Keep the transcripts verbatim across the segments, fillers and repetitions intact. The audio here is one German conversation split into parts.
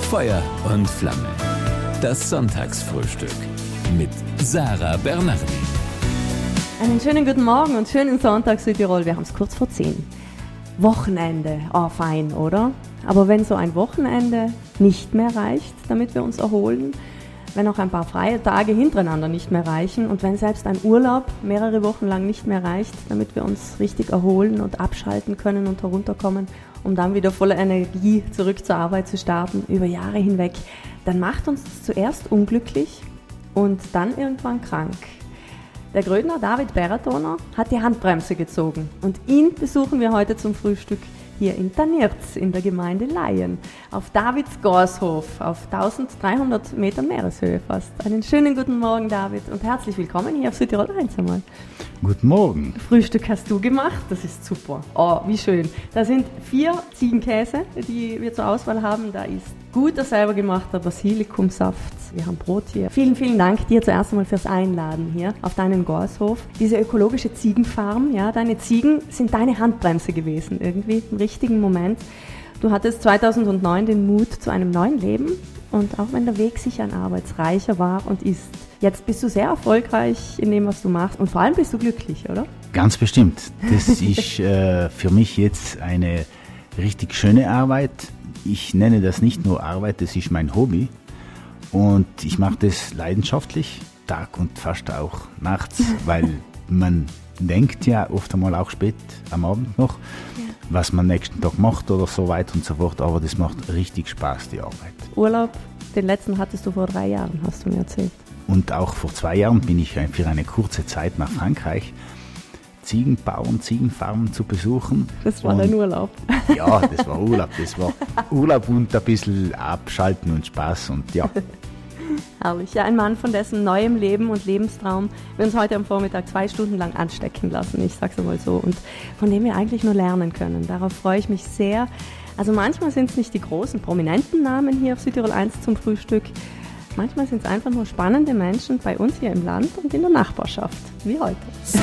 Feuer und Flamme. Das Sonntagsfrühstück mit Sarah Bernardi. Einen schönen guten Morgen und schönen Sonntag Südtirol. Wir haben es kurz vor zehn. Wochenende, oh fein, oder? Aber wenn so ein Wochenende nicht mehr reicht, damit wir uns erholen, wenn auch ein paar freie Tage hintereinander nicht mehr reichen und wenn selbst ein Urlaub mehrere Wochen lang nicht mehr reicht, damit wir uns richtig erholen und abschalten können und herunterkommen, um dann wieder voller Energie zurück zur Arbeit zu starten, über Jahre hinweg, dann macht uns das zuerst unglücklich und dann irgendwann krank. Der Grödner David Beratoner hat die Handbremse gezogen und ihn besuchen wir heute zum Frühstück hier in Tanirz in der Gemeinde Laien auf Davids Gorshof auf eintausenddreihundert Metern Meereshöhe fast. Einen schönen guten Morgen, David, und herzlich willkommen hier auf Südtirol eins einmal. Guten Morgen. Frühstück hast du gemacht, das ist super. Oh, wie schön. Da sind vier Ziegenkäse, die wir zur Auswahl haben. Da ist guter selber gemachter Basilikumsaft. Wir haben Brot hier. Vielen, vielen Dank dir zuerst einmal fürs Einladen hier auf deinen Gorshof. Diese ökologische Ziegenfarm, ja, deine Ziegen sind deine Handbremse gewesen, irgendwie im richtigen Moment. Du hattest zweitausendneun den Mut zu einem neuen Leben und auch wenn der Weg sicher ein arbeitsreicher war und ist, jetzt bist du sehr erfolgreich in dem, was du machst und vor allem bist du glücklich, oder? Ganz bestimmt. Das ist äh, für mich jetzt eine richtig schöne Arbeit. Ich nenne das nicht nur Arbeit, das ist mein Hobby und ich mache das leidenschaftlich, Tag und fast auch nachts, weil man denkt ja oft einmal auch spät am Abend noch, ja, was man nächsten Tag macht oder so weiter und so fort, aber das macht richtig Spaß, die Arbeit. Urlaub, den letzten hattest du vor drei Jahren, hast du mir erzählt. Und auch vor zwei Jahren bin ich für eine kurze Zeit nach Frankreich, Ziegenbauern, Ziegenfarmen zu besuchen. Das war und dein Urlaub. Ja, das war Urlaub, das war Urlaub und ein bisschen abschalten und Spaß und ja. Herrlich. Ja, ein Mann, von dessen neuem Leben und Lebenstraum wir uns heute am Vormittag zwei Stunden lang anstecken lassen, ich sag's einmal so, und von dem wir eigentlich nur lernen können. Darauf freue ich mich sehr. Also manchmal sind es nicht die großen, prominenten Namen hier auf Südtirol eins zum Frühstück, manchmal sind es einfach nur spannende Menschen bei uns hier im Land und in der Nachbarschaft, wie heute.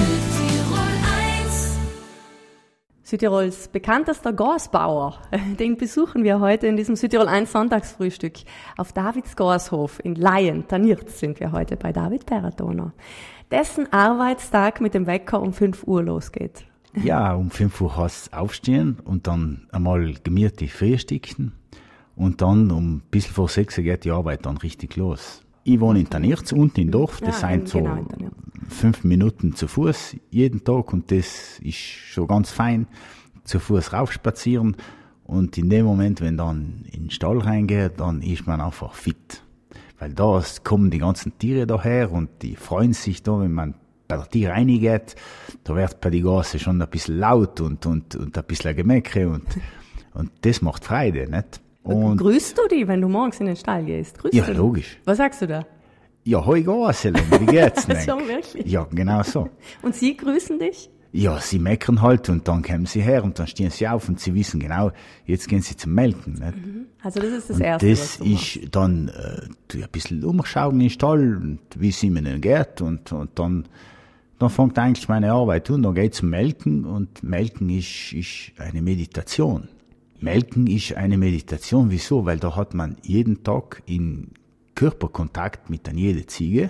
Südtirols bekanntester Gorsbauer, den besuchen wir heute in diesem Südtirol eins Sonntagsfrühstück. Auf Davids Gorshof in Laien, Tanirz, sind wir heute bei David Beratoner, dessen Arbeitstag mit dem Wecker um fünf Uhr losgeht. Ja, um fünf Uhr heißt es aufstehen und dann einmal gemütlich frühstücken und dann um ein bisschen vor sechs Uhr geht die Arbeit dann richtig los. Ich wohne in Tanirz, unten im Dorf, das ja, sind so genau fünf Minuten zu Fuß jeden Tag und das ist schon ganz fein, zu Fuß raufspazieren und in dem Moment, wenn dann in den Stall reingeht, dann ist man einfach fit. Weil da kommen die ganzen Tiere daher und die freuen sich da, wenn man bei der Tier reingeht, da wird bei die Gasse schon ein bisschen laut und, und, und ein bisschen Gemäcke und, und das macht Freude, nicht? Und grüßt du die, wenn du morgens in den Stall gehst? Grüßt ja, du logisch. Was sagst du da? Ja, hoi Gasselen, wie geht's denn? Schon wirklich? Ja, genau so. Und sie grüßen dich? Ja, sie meckern halt und dann kommen sie her und dann stehen sie auf und sie wissen genau, jetzt gehen sie zum Melken. Nicht? Also das ist das und Erste, das was du ist machst. Dann äh, ein bisschen umschauen im Stall und wie es ihnen geht und, und dann, dann fängt eigentlich meine Arbeit an, dann geht's zum Melken und Melken ist, ist eine Meditation. Melken ist eine Meditation. Wieso? Weil da hat man jeden Tag in Körperkontakt mit an jede Ziege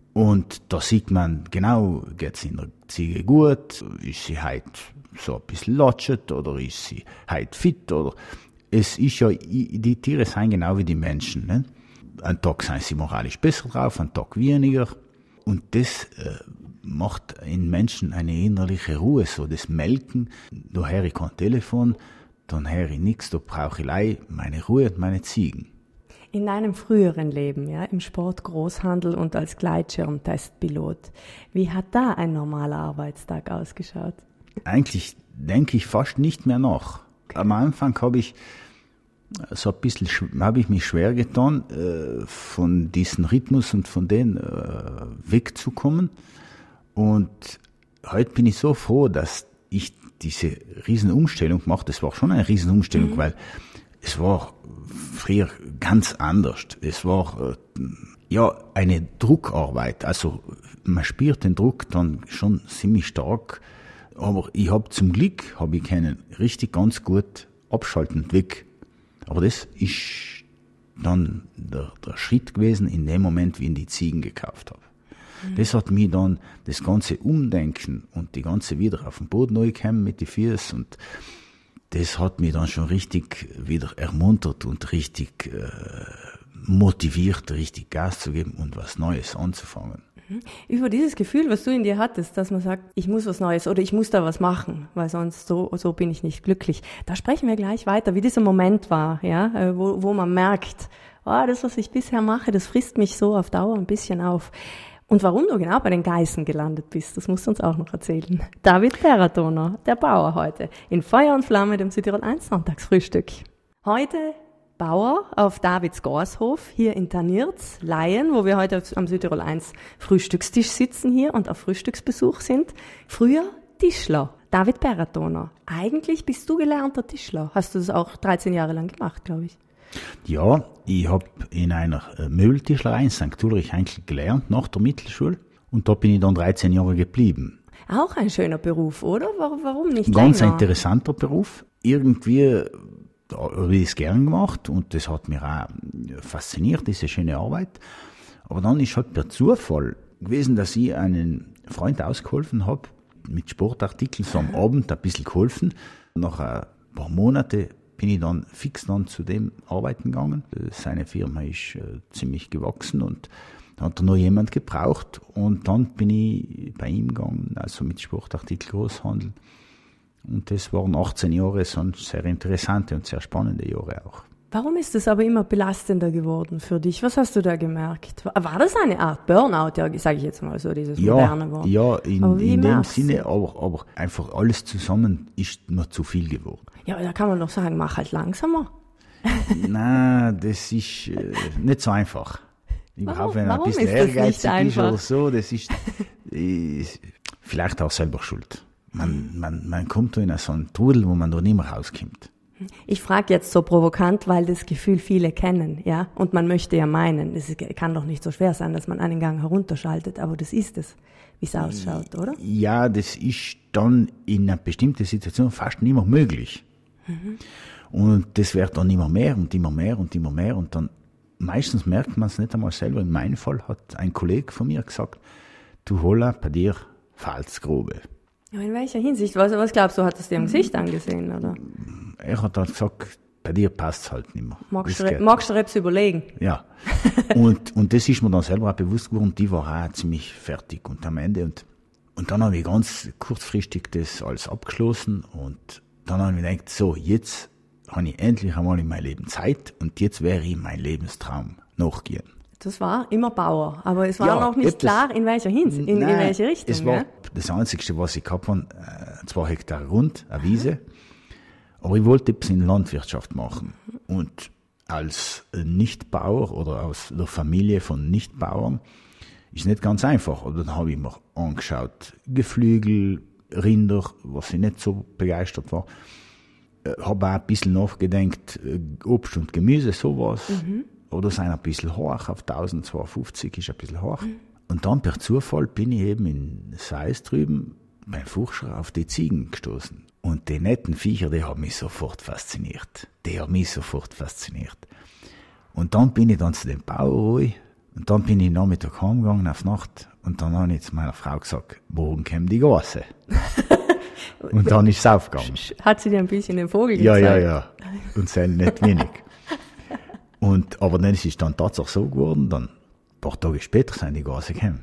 und da sieht man genau, geht's in der Ziege gut, ist sie heute so ein bisschen latschet oder ist sie heute fit oder es ist ja, die Tiere sind genau wie die Menschen. Ne? Ein Tag sind sie moralisch besser drauf, ein Tag weniger und das äh, macht in Menschen eine innerliche Ruhe, so das Melken, da höre ich kein Telefon, dann höre ich nichts, da brauche ich allein meine Ruhe und meine Ziegen. In deinem früheren Leben, ja, im Sportgroßhandel und als Gleitschirmtestpilot, wie hat da ein normaler Arbeitstag ausgeschaut? Eigentlich denke ich fast nicht mehr nach. Okay. Am Anfang habe ich so ein bisschen, habe ich mich schwer getan, äh, von diesem Rhythmus und von denen äh, wegzukommen. Und heute bin ich so froh, dass ich diese Riesenumstellung gemacht. Das war schon eine Riesenumstellung, mhm. weil es war früher ganz anders. Es war äh, ja eine Druckarbeit. Also man spürt den Druck dann schon ziemlich stark. Aber ich habe zum Glück habe ich können richtig ganz gut abschalten weg. Aber das ist dann der, der Schritt gewesen in dem Moment, wie ich die Ziegen gekauft habe. Mhm. Das hat mich dann, das ganze Umdenken und die ganze wieder auf den Boden neu kommen mit den Füßen und das hat mich dann schon richtig wieder ermuntert und richtig äh, motiviert, richtig Gas zu geben und was Neues anzufangen. Über dieses Gefühl, was du in dir hattest, dass man sagt, ich muss was Neues oder ich muss da was machen, weil sonst so, so bin ich nicht glücklich. Da sprechen wir gleich weiter, wie dieser Moment war, ja, wo, wo man merkt, oh, das, was ich bisher mache, das frisst mich so auf Dauer ein bisschen auf. Und warum du genau bei den Geißen gelandet bist, das musst du uns auch noch erzählen. David Perratoner, der Bauer heute, in Feuer und Flamme, dem Südtirol eins Sonntagsfrühstück. Heute Bauer auf Davids Gorshof, hier in Tannierz, Laien, wo wir heute am Südtirol eins Frühstückstisch sitzen hier und auf Frühstücksbesuch sind. Früher Tischler, David Perratoner. Eigentlich bist du gelernter Tischler. Hast du das auch dreizehn Jahre lang gemacht, glaube ich? Ja, ich habe in einer Möbeltischlerei in Sankt Ulrich eigentlich gelernt, nach der Mittelschule. Und da bin ich dann dreizehn Jahre geblieben. Auch ein schöner Beruf, oder? Warum nicht länger? Ganz ein interessanter Beruf. Irgendwie habe ich es gern gemacht und das hat mich auch fasziniert, diese schöne Arbeit. Aber dann ist halt per Zufall gewesen, dass ich einen Freund ausgeholfen habe, mit Sportartikeln, so am Abend ein bisschen geholfen. Nach ein paar Monaten bin ich dann fix dann zu dem arbeiten gegangen. Seine Firma ist äh, ziemlich gewachsen und da hat er noch jemand gebraucht und dann bin ich bei ihm gegangen, also mit Sportartikel Großhandel. Und das waren achtzehn Jahre, sonst sehr interessante und sehr spannende Jahre auch. Warum ist es aber immer belastender geworden für dich? Was hast du da gemerkt? War das eine Art Burnout, ja, sage ich jetzt mal so, dieses ja, moderne Wort? Ja, in, in dem Sinne, aber, aber einfach alles zusammen ist mir zu viel geworden. Ja, aber da kann man doch sagen, mach halt langsamer. Nein, das ist äh, nicht so einfach. Überhaupt, wenn Warum? ein bisschen Warum ist ehrgeizig ist oder so, das ist, ist vielleicht auch selber schuld. Man, man, man kommt da in so einen Trudel, wo man da nicht mehr rauskommt. Ich frage jetzt so provokant, weil das Gefühl viele kennen, ja. Und man möchte ja meinen, es kann doch nicht so schwer sein, dass man einen Gang herunterschaltet, aber das ist es, wie es ausschaut, oder? Ja, das ist dann in einer bestimmten Situation fast nicht mehr möglich. Mhm. Und das wird dann immer mehr und immer mehr und immer mehr und dann meistens merkt man es nicht einmal selber. In meinem Fall hat ein Kollege von mir gesagt, du Holla, bei dir fehlt's grobe. Ja, in welcher Hinsicht? Was, was glaubst du, hat es dir im Gesicht angesehen, oder? Er hat dann gesagt, bei dir passt es halt nicht mehr. Magst du, magst du etwas überlegen? Ja. und, und das ist mir dann selber auch bewusst geworden, die war auch ziemlich fertig und am Ende. Und, und dann habe ich ganz kurzfristig das alles abgeschlossen und dann habe ich gedacht, so, jetzt habe ich endlich einmal in meinem Leben Zeit und jetzt wäre ich mein Lebenstraum nachgehen. Das war immer Bauer, aber es war ja, noch nicht klar, in welcher Hinsicht, in, nein, in welche Richtung. Es war ja? das Einzige, was ich gehabt habe, äh, zwei Hektar Grund, eine Wiese. Aber ich wollte etwas in der Landwirtschaft machen. Und als Nichtbauer oder aus der Familie von Nichtbauern ist nicht ganz einfach. Und dann habe ich mir angeschaut, Geflügel, Rinder, was ich nicht so begeistert war. Äh, habe auch ein bisschen nachgedacht, Obst und Gemüse, sowas. Mhm. Oder sind ein bisschen hoch, auf eintausendzweihundertfünfzig ist ein bisschen hoch. Mhm. Und dann per Zufall bin ich eben in Seis drüben beim Fuchscher auf die Ziegen gestoßen. Und die netten Viecher, die haben mich sofort fasziniert. Die haben mich sofort fasziniert. Und dann bin ich dann zu dem Bauer und dann bin ich Nachmittag heimgegangen auf Nacht und dann habe ich zu meiner Frau gesagt, morgen kommen die Gase. Und dann ist es aufgegangen. Hat sie dir ein bisschen den Vogel ja, gezeigt? Ja, ja, ja. Und es nicht wenig. Und, aber dann ist es dann tatsächlich so geworden, dann ein paar Tage später sind die Gase gekommen.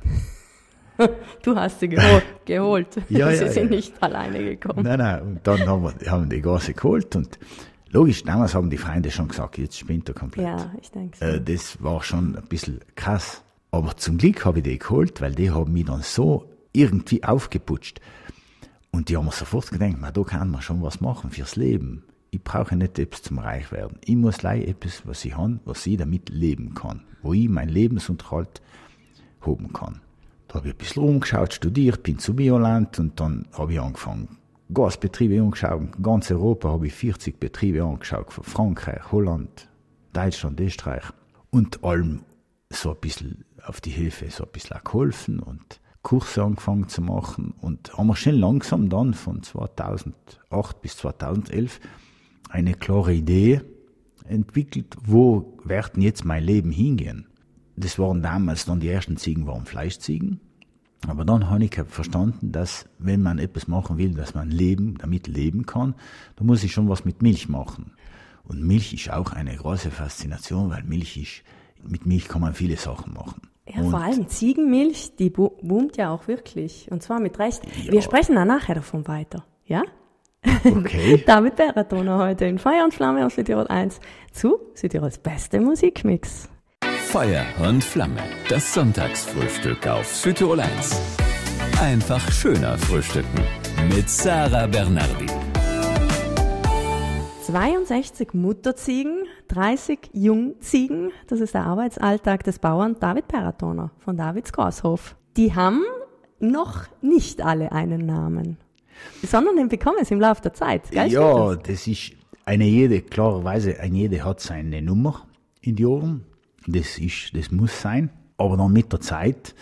Du hast sie geholt. geholt. Ja, sie ja, sind ja. nicht alleine gekommen. Nein, nein, und dann haben wir, haben die Gase geholt und logisch, damals haben die Freunde schon gesagt, jetzt spinnt er komplett. Ja, ich denke so. Äh, das war schon ein bisschen krass. Aber zum Glück habe ich die geholt, weil die haben mich dann so irgendwie aufgeputscht. Und die haben mir sofort gedacht, na, da kann man schon was machen fürs Leben. Ich brauche nicht etwas zum Reichwerden. Ich muss gleich etwas, was ich habe, was ich damit leben kann. Wo ich meinen Lebensunterhalt haben kann. Da habe ich ein bisschen rumgeschaut, studiert, bin zu Bioland und dann habe ich angefangen, Gasbetriebe angeschaut. In ganz Europa habe ich vierzig Betriebe angeschaut, von Frankreich, Holland, Deutschland, Österreich. Und allem so ein bisschen auf die Hilfe, so ein bisschen auch geholfen und Kurse angefangen zu machen. Und haben wir schon langsam dann von zweitausendacht bis zweitausendelf eine klare Idee entwickelt, wo werden jetzt mein Leben hingehen. Das waren damals dann die ersten Ziegen, waren Fleischziegen. Aber dann habe ich verstanden, dass wenn man etwas machen will, dass man leben, damit leben kann, dann muss ich schon was mit Milch machen. Und Milch ist auch eine große Faszination, weil Milch ist, mit Milch kann man viele Sachen machen. Ja, und vor allem Ziegenmilch, die bo- boomt ja auch wirklich. Und zwar mit Recht. Ja. Wir sprechen dann nachher davon weiter. Ja? Okay. David Beratoner heute in Feuer und Flamme auf Südtirol eins zu Südtirols beste Musikmix. Feuer und Flamme, das Sonntagsfrühstück auf Südtirol eins. Einfach schöner frühstücken mit Sarah Bernardi. zweiundsechzig Mutterziegen, dreißig Jungziegen, das ist der Arbeitsalltag des Bauern David Beratoner von Davids Gorshof. Die haben noch nicht alle einen Namen, sondern den bekommen sie im Laufe der Zeit. Gell, Ja, das? das ist eine jede, klarerweise, eine jede hat seine Nummer in die Ohren. Das ist, das muss sein. Aber dann mit der Zeit,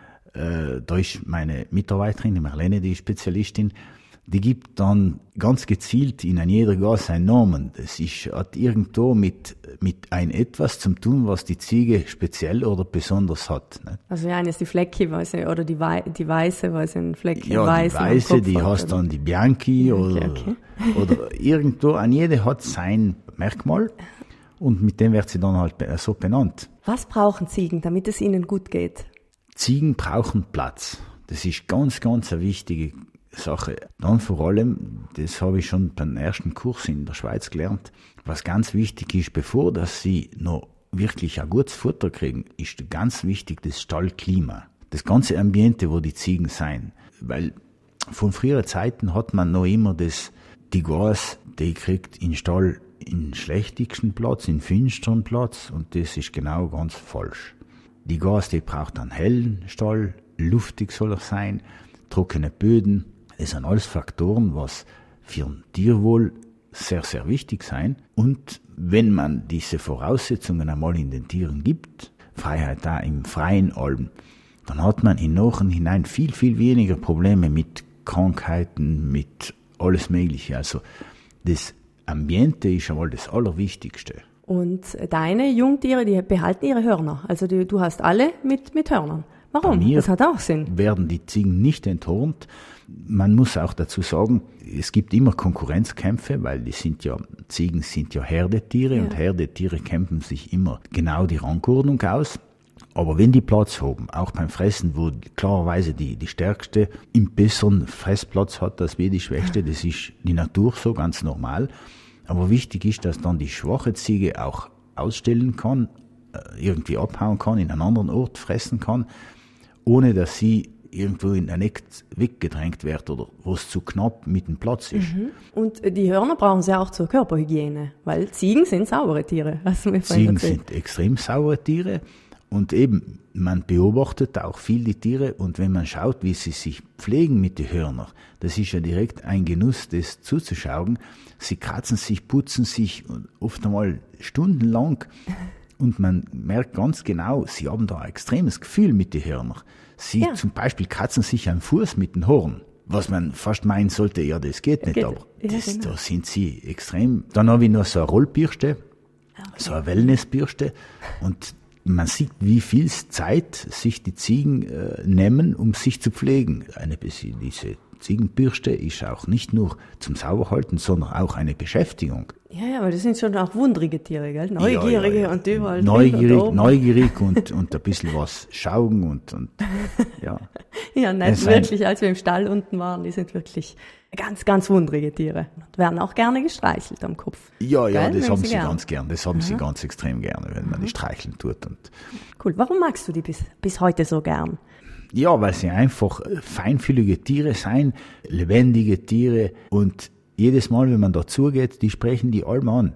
äh, da ist meine Mitarbeiterin, die Marlene, die Spezialistin, die gibt dann ganz gezielt in ein jeder Gas einen Namen. Das ist, hat irgendwo mit, mit ein etwas zu tun, was die Ziege speziell oder besonders hat. Nicht? Also ja, eine ist die Flecki, weil sie, oder die, Wei- die Weiße, weil sie ein Fleckchen Ja, weiß die am Weiße, Kopf die hat, heißt oder? dann die Bianchi Okay, oder, okay. oder irgendwo, an jede hat sein Merkmal und mit dem wird sie dann halt be- so benannt. Was brauchen Ziegen, damit es ihnen gut geht? Ziegen brauchen Platz. Das ist ganz, ganz eine wichtige Sache. Dann vor allem, das habe ich schon beim ersten Kurs in der Schweiz gelernt, was ganz wichtig ist, bevor dass sie noch wirklich ein gutes Futter kriegen, ist ganz wichtig das Stallklima. Das ganze Ambiente, wo die Ziegen sein. Weil von früheren Zeiten hat man noch immer das, die Gas, die kriegt in Stall in schlechtigsten Platz, in finsteren Platz, und das ist genau ganz falsch. Die Gas, die braucht einen hellen Stall, luftig soll er sein, trockene Böden. Das sind alles Faktoren, was für ein Tierwohl sehr, sehr wichtig sein. Und wenn man diese Voraussetzungen einmal in den Tieren gibt, Freiheit da im freien allem, dann hat man im Nachhinein viel, viel weniger Probleme mit Krankheiten, mit alles Mögliche. Also das Ambiente ist einmal das Allerwichtigste. Und deine Jungtiere, die behalten ihre Hörner. Also die, du hast alle mit, mit Hörnern. Warum? Bei mir Das hat auch Sinn. werden die Ziegen nicht enthornt. Man muss auch dazu sagen, es gibt immer Konkurrenzkämpfe, weil die sind ja, Ziegen sind ja Herdetiere, Ja. und Herdetiere kämpfen sich immer genau die Rangordnung aus. Aber wenn die Platz haben, auch beim Fressen, wo klarerweise die, die stärkste im besseren Fressplatz hat als wie die schwächste, das ist die Natur so, ganz normal. Aber wichtig ist, dass dann die schwache Ziege auch ausstellen kann, irgendwie abhauen kann, in einen anderen Ort fressen kann, ohne dass sie irgendwo in ein Eck weggedrängt wird oder wo es zu knapp mit dem Platz ist. Mhm. Und die Hörner brauchen sie auch zur Körperhygiene, weil Ziegen sind saubere Tiere. Hast du mir vorhin Ziegen erzählt. sind extrem saubere Tiere, und eben, man beobachtet auch viel die Tiere, und wenn man schaut, wie sie sich pflegen mit den Hörnern, das ist ja direkt ein Genuss, das zuzuschauen. Sie kratzen sich, putzen sich oft einmal stundenlang, und man merkt ganz genau, sie haben da ein extremes Gefühl mit den Hörnern. Sie Ja. zum Beispiel kratzen sich am Fuß mit den Horn, was man fast meinen sollte, ja, das geht nicht, Geht- aber ja, das, genau. da sind sie extrem. Dann habe ich noch so eine Rollbürste, so eine Wellnessbürste, und man sieht, wie viel Zeit sich die Ziegen äh, nehmen, um sich zu pflegen. Eine, diese Ziegenbürste ist auch nicht nur zum Sauberhalten, sondern auch eine Beschäftigung. Ja, ja, aber das sind schon auch wundrige Tiere, gell? Neugierige Ja, ja, ja. und überall. Neugierig, drin und oben. neugierig und, und ein bisschen was schauen und, und ja. Ja, nicht Es sein- wirklich, als wir im Stall unten waren, die sind wirklich ganz, ganz wundrige Tiere. Und werden auch gerne gestreichelt am Kopf. Ja, ja, Gell? das Mögen haben sie sie gern. ganz gern. Das haben sie ganz extrem gerne, wenn man die streicheln tut. Und Cool. Warum magst du die bis, bis heute so gern? ja, weil sie einfach feinfühlige Tiere sein, lebendige Tiere, und jedes Mal, wenn man dazugeht, die sprechen die allem an.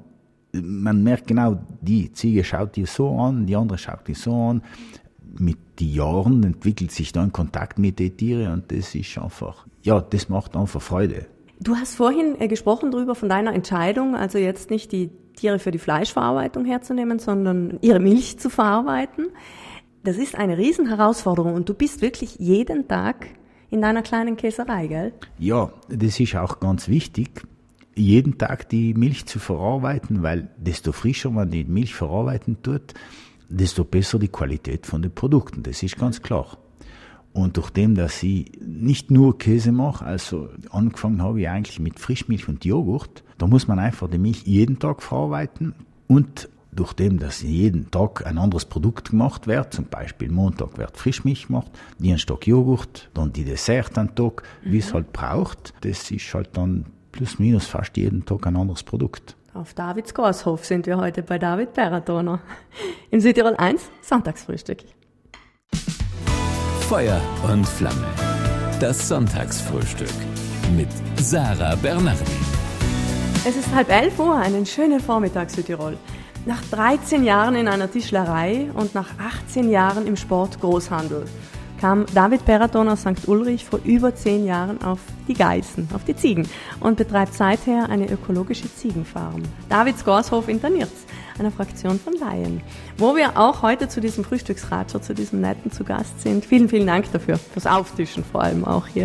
Man merkt genau, die Ziege schaut dir so an, die andere schaut dir so an. Mit den Jahren entwickelt sich dann Kontakt mit den Tieren, und das ist einfach, ja, das macht einfach Freude. Du hast vorhin äh, gesprochen darüber von deiner Entscheidung, also jetzt nicht die Tiere für die Fleischverarbeitung herzunehmen, sondern ihre Milch zu verarbeiten. Das ist eine Riesenherausforderung, und du bist wirklich jeden Tag in deiner kleinen Käserei, gell? Ja, das ist auch ganz wichtig. jeden Tag die Milch zu verarbeiten, weil desto frischer man die Milch verarbeiten tut, desto besser die Qualität von den Produkten. Das ist ganz klar. Und durch dem, dass ich nicht nur Käse mache, also angefangen habe ich eigentlich mit Frischmilch und Joghurt, da muss man einfach die Milch jeden Tag verarbeiten. Und durch dem, dass jeden Tag ein anderes Produkt gemacht wird, zum Beispiel Montag wird Frischmilch gemacht, Dienstag Joghurt, dann die Dessert am Tag, mhm. wie es halt braucht, das ist halt dann plus minus fast jeden Tag ein anderes Produkt. Auf Davids Gashof sind wir heute bei David Peratoner. Im Südtirol eins, Sonntagsfrühstück. Feuer und Flamme. Das Sonntagsfrühstück mit Sarah Bernardi. Es ist halb elf Uhr, einen schönen Vormittag Südtirol. Nach dreizehn Jahren in einer Tischlerei und nach achtzehn Jahren im Sportgroßhandel kam David Peratoner aus Sankt Ulrich vor über zehn Jahren auf die Geißen, auf die Ziegen und betreibt seither eine ökologische Ziegenfarm. Davids Gashof in Tannierz, einer Fraktion von Laien, wo wir auch heute zu diesem Frühstücksratscher, zu diesem netten zu Gast sind. Vielen, vielen Dank dafür, fürs Auftischen vor allem auch hier.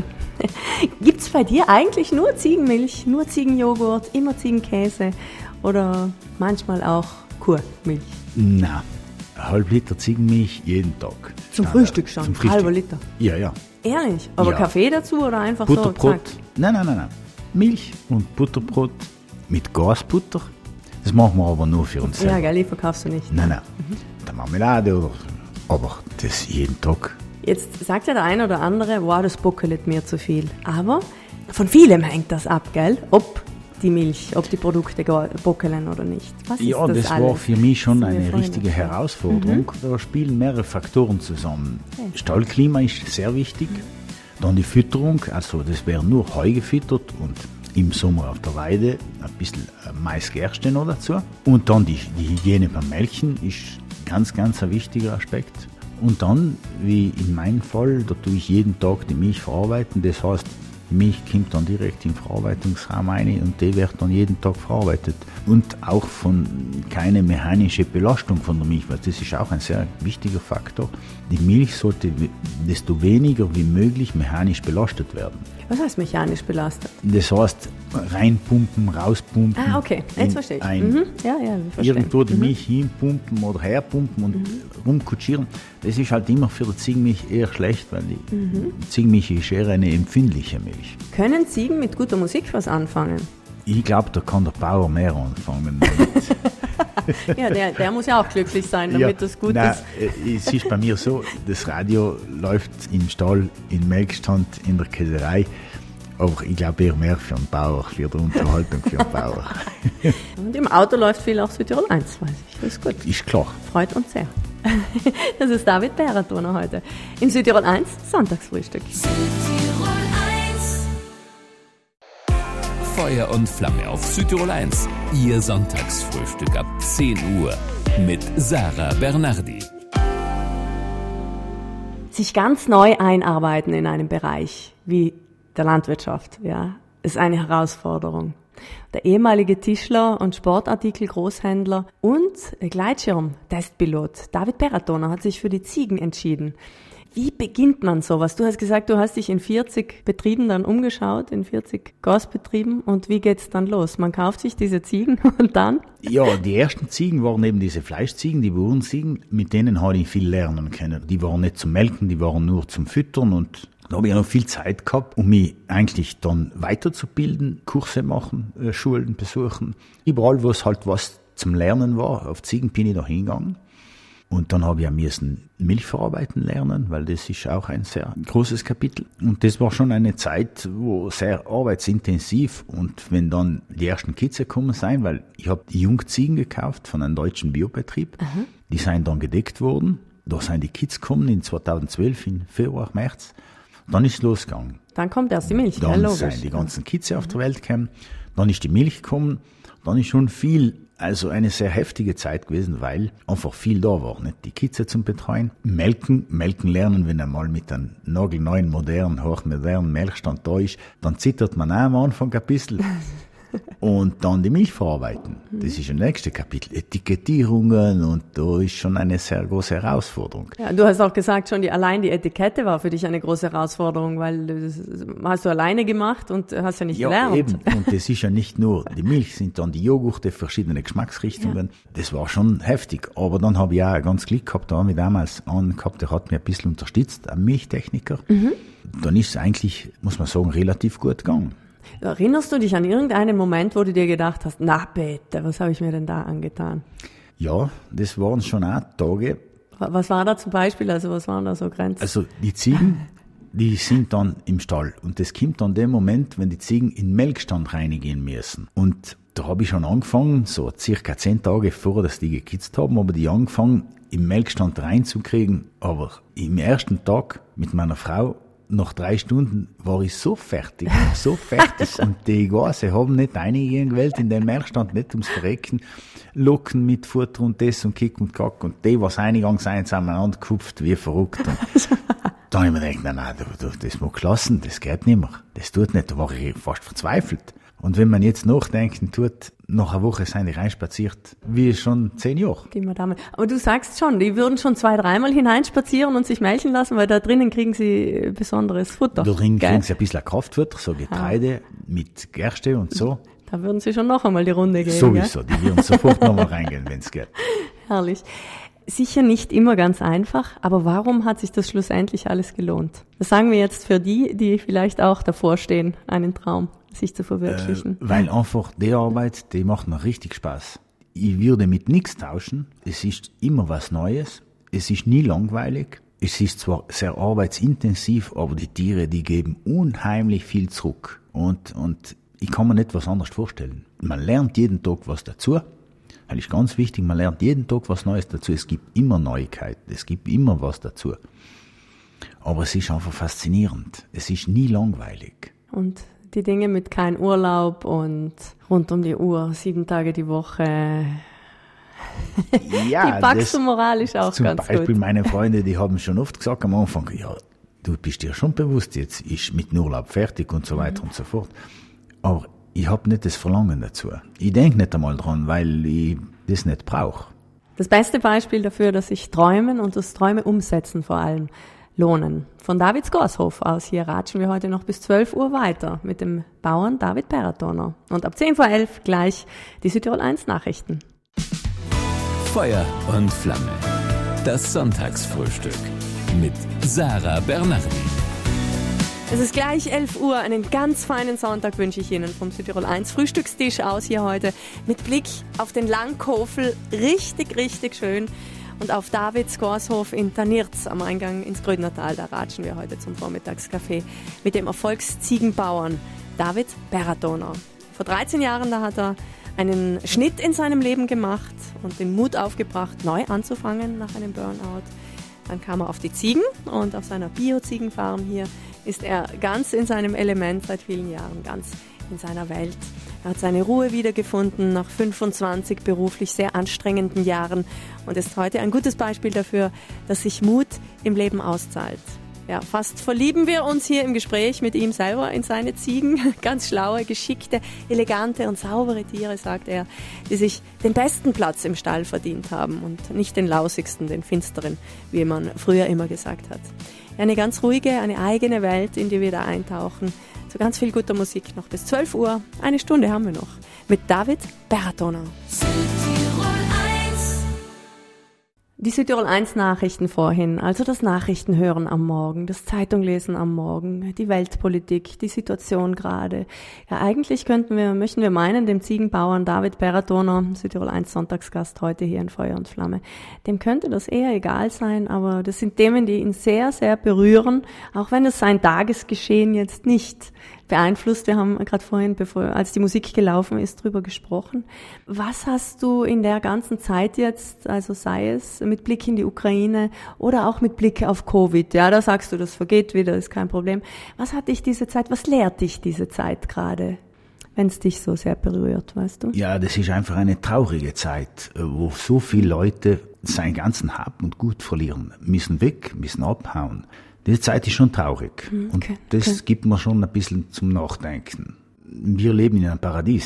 Gibt's bei dir eigentlich nur Ziegenmilch, nur Ziegenjoghurt, immer Ziegenkäse oder manchmal auch Kuhmilch? Nein. Ein halb Liter Ziegenmilch jeden Tag. Zum Frühstück schon? Zum Frühstück. Halber Liter? Ja, ja. Ehrlich? Aber ja. Kaffee dazu oder einfach Butterbrot. so? Zack? Nein, nein, nein, nein. Milch und Butterbrot mit Gasbutter. Das machen wir aber nur für uns selber. Ja, gell, ich verkaufst du nicht. Nein, nein. Mhm. Der Marmelade oder... Aber das jeden Tag. Jetzt sagt ja der eine oder andere, wow, das bockelt mir zu viel. Aber von vielem hängt das ab, gell? Ob die Milch, ob die Produkte bockeln oder nicht. Was ist ja, das, das alles? war für mich schon eine richtige erfahren. Herausforderung. Mhm. Da spielen mehrere Faktoren zusammen. Okay. Stallklima ist sehr wichtig. Dann die Fütterung, also das wäre nur Heu gefüttert und im Sommer auf der Weide ein bisschen Maisgerste noch dazu. Und dann die, die Hygiene beim Melken ist ganz, ganz ein wichtiger Aspekt. Und dann, wie in meinem Fall, da tue ich jeden Tag die Milch verarbeiten. Das heißt, die Milch kommt dann direkt im Verarbeitungsraum rein und die wird dann jeden Tag verarbeitet. Und auch von keine mechanische Belastung von der Milch, weil das ist auch ein sehr wichtiger Faktor. Die Milch sollte desto weniger wie möglich mechanisch belastet werden. Was heißt mechanisch belastet? Das heißt, reinpumpen, rauspumpen. Ah, okay, jetzt verstehe ich. Ein, mhm. Ja, ja, verstehe. Irgendwo die mhm. Milch hinpumpen oder herpumpen und mhm. rumkutschieren. Das ist halt immer für die Ziegenmilch eher schlecht, weil die mhm. Ziegenmilch ist eher eine empfindliche Milch. Können Ziegen mit guter Musik was anfangen? Ich glaube, da kann der Bauer mehr anfangen. Ja, der, der muss ja auch glücklich sein, damit ja, das gut nein, ist. Es ist bei mir so, das Radio läuft im Stall, im Melkstand, in der Käserei. Aber ich glaube eher mehr für den Bauer, für die Unterhaltung für den Bauer. Und im Auto läuft viel auch Südtirol eins, weiß ich. Das ist gut. Ist klar. Freut uns sehr. Das ist David Peratoner heute. Im Südtirol eins, Sonntagsfrühstück. Südtirol eins. Feuer und Flamme auf Südtirol eins. Ihr Sonntagsfrühstück ab zehn Uhr mit Sarah Bernardi. Sich ganz neu einarbeiten in einem Bereich wie der Landwirtschaft, ja, ist eine Herausforderung. Der ehemalige Tischler und Sportartikel-Großhändler und Gleitschirm-Testpilot David Peratoner hat sich für die Ziegen entschieden. Wie beginnt man sowas? Du hast gesagt, du hast dich in vierzig Betrieben dann umgeschaut, in vierzig Gastbetrieben. Und wie geht's dann los? Man kauft sich diese Ziegen und dann? Ja, die ersten Ziegen waren eben diese Fleischziegen, die Bauernziegen. Mit denen habe ich viel lernen können. Die waren nicht zum Melken, die waren nur zum Füttern. Und da habe ich noch viel Zeit gehabt, um mich eigentlich dann weiterzubilden, Kurse machen, äh, Schulen besuchen. Überall, wo es halt was zum Lernen war, auf Ziegen bin ich da hingegangen. Und dann habe ich auch müssen Milch verarbeiten lernen, weil das ist auch ein sehr großes Kapitel. Und das war schon eine Zeit, wo sehr arbeitsintensiv. Und wenn dann die ersten Kids gekommen sind, weil ich habe die Jungziegen gekauft von einem deutschen Biobetrieb, Aha. die sind dann gedeckt worden. Da sind die Kids gekommen in zweitausendzwölf, in Februar, März. Dann ist es losgegangen. Dann kommt erst die Milch, dann ja, logisch. sind die ganzen Kids auf der Welt gekommen. Dann ist die Milch gekommen. Dann ist schon viel, also eine sehr heftige Zeit gewesen, weil einfach viel da war, nicht? Die Kids zum Betreuen. Melken, melken lernen, wenn einmal mit einem nagelneuen, modernen, hochmodernen Melkstand da ist, dann zittert man auch am Anfang ein bisschen. Und dann die Milch verarbeiten. Das ist das nächste Kapitel. Etikettierungen, und da ist schon eine sehr große Herausforderung. Ja, du hast auch gesagt, schon die, allein die Etikette war für dich eine große Herausforderung, weil das hast du alleine gemacht und hast ja nicht ja, gelernt. Eben. Und das ist ja nicht nur die Milch, sind dann die Joghurte, verschiedene Geschmacksrichtungen. Ja. Das war schon heftig. Aber dann habe ich auch ganz Glück gehabt, da habe ich damals einen gehabt, der hat mir ein bisschen unterstützt, ein Milchtechniker. Mhm. Dann ist es eigentlich, muss man sagen, relativ gut gegangen. Erinnerst du dich an irgendeinen Moment, wo du dir gedacht hast, na bitte, was habe ich mir denn da angetan? Ja, das waren schon auch Tage. Was war da zum Beispiel, also was waren da so Grenzen? Also die Ziegen, die sind dann im Stall, und das kommt dann der Moment, wenn die Ziegen in den Melkstand reingehen müssen. Und da habe ich schon angefangen, so circa zehn Tage vor, dass die gekitzt haben, aber die angefangen, im Melkstand reinzukriegen. Aber im ersten Tag mit meiner Frau, nach drei Stunden war ich so fertig, so fertig. Und die Gase haben nicht einige gewählt in den Melkstand, nicht ums Verrecken, locken mit Futter und das und Kick und Kack. Und die, was eingegangen sind, sind aneinander gekupft, wie verrückt. Und da habe ich mir gedacht, nein, nein, du, du, das muss lassen, das geht nicht mehr. Das tut nicht, da war ich fast verzweifelt. Und wenn man jetzt nachdenken tut, nach einer Woche sind die reinspaziert, wie schon zehn Jahre. Die Madame. Aber du sagst schon, die würden schon zwei, dreimal hineinspazieren und sich melken lassen, weil da drinnen kriegen sie besonderes Futter. Da drinnen Gell? kriegen sie ein bisschen Kraftfutter, so Getreide ja. mit Gerste und so. Da würden sie schon noch einmal die Runde gehen. Sowieso, gell? Die würden sofort nochmal reingehen, wenn es geht. Herrlich. Sicher nicht immer ganz einfach, aber warum hat sich das schlussendlich alles gelohnt? Das sagen wir jetzt für die, die vielleicht auch davor stehen, einen Traum sich zu verwirklichen. Äh, weil einfach die Arbeit, die macht mir richtig Spaß. Ich würde mit nichts tauschen. Es ist immer was Neues. Es ist nie langweilig. Es ist zwar sehr arbeitsintensiv, aber die Tiere, die geben unheimlich viel zurück. Und, und ich kann mir nicht was anderes vorstellen. Man lernt jeden Tag was dazu. Das ist ganz wichtig, man lernt jeden Tag was Neues dazu. Es gibt immer Neuigkeiten, es gibt immer was dazu. Aber es ist einfach faszinierend. Es ist nie langweilig. Und die Dinge mit kein Urlaub und rund um die Uhr, sieben Tage die Woche. Ja, die packst du moralisch auch zum ganz Beispiel gut. Meine Freunde, die haben schon oft gesagt am Anfang, ja, du bist dir schon bewusst, jetzt ist mit dem Urlaub fertig und so weiter mhm. und so fort. Aber ich habe nicht das Verlangen dazu. Ich denke nicht einmal dran, weil ich das nicht brauche. Das beste Beispiel dafür, dass sich Träumen und das Träume umsetzen vor allem lohnen. Von David Skorshof aus hier ratschen wir heute noch bis zwölf Uhr weiter mit dem Bauern David Peratoner. Und ab zehn vor elf gleich die Südtirol eins Nachrichten. Feuer und Flamme. Das Sonntagsfrühstück mit Sarah Bernardi. Es ist gleich elf Uhr. Einen ganz feinen Sonntag wünsche ich Ihnen vom Südtirol eins Frühstückstisch aus hier heute mit Blick auf den Langkofel. Richtig, richtig schön. Und auf David Skorshof in Tanirz am Eingang ins Grödnertal. Da ratschen wir heute zum Vormittagskaffee mit dem Erfolgsziegenbauern David Peratoner. Vor dreizehn Jahren, da hat er einen Schnitt in seinem Leben gemacht und den Mut aufgebracht, neu anzufangen nach einem Burnout. Dann kam er auf die Ziegen und auf seiner Bio-Ziegenfarm hier ist er ganz in seinem Element seit vielen Jahren, ganz in seiner Welt. Er hat seine Ruhe wiedergefunden nach fünfundzwanzig beruflich sehr anstrengenden Jahren und ist heute ein gutes Beispiel dafür, dass sich Mut im Leben auszahlt. Ja, fast verlieben wir uns hier im Gespräch mit ihm selber in seine Ziegen. Ganz schlaue, geschickte, elegante und saubere Tiere, sagt er, die sich den besten Platz im Stall verdient haben und nicht den lausigsten, den finsteren, wie man früher immer gesagt hat. Eine ganz ruhige, eine eigene Welt, in die wir da eintauchen. So ganz viel guter Musik noch bis zwölf Uhr. Eine Stunde haben wir noch mit David Peratoner. Die Südtirol eins Nachrichten vorhin, also das Nachrichtenhören am Morgen, das Zeitunglesen am Morgen, die Weltpolitik, die Situation gerade. Ja, eigentlich könnten wir, möchten wir meinen, dem Ziegenbauern David Peratoner, Südtirol eins Sonntagsgast heute hier in Feuer und Flamme, dem könnte das eher egal sein, aber das sind Themen, die ihn sehr, sehr berühren, auch wenn es sein Tagesgeschehen jetzt nicht beeinflusst. Wir haben gerade vorhin, bevor, als die Musik gelaufen ist, drüber gesprochen. Was hast du in der ganzen Zeit jetzt, also sei es mit Blick in die Ukraine oder auch mit Blick auf Covid, ja, da sagst du, das vergeht wieder, ist kein Problem. Was hat dich diese Zeit, was lehrt dich diese Zeit gerade, wenn es dich so sehr berührt, weißt du? Ja, das ist einfach eine traurige Zeit, wo so viele Leute seinen ganzen Hab und Gut verlieren, müssen weg, müssen abhauen. Diese Zeit ist schon traurig. Okay, und das okay. gibt mir schon ein bisschen zum Nachdenken. Wir leben in einem Paradies.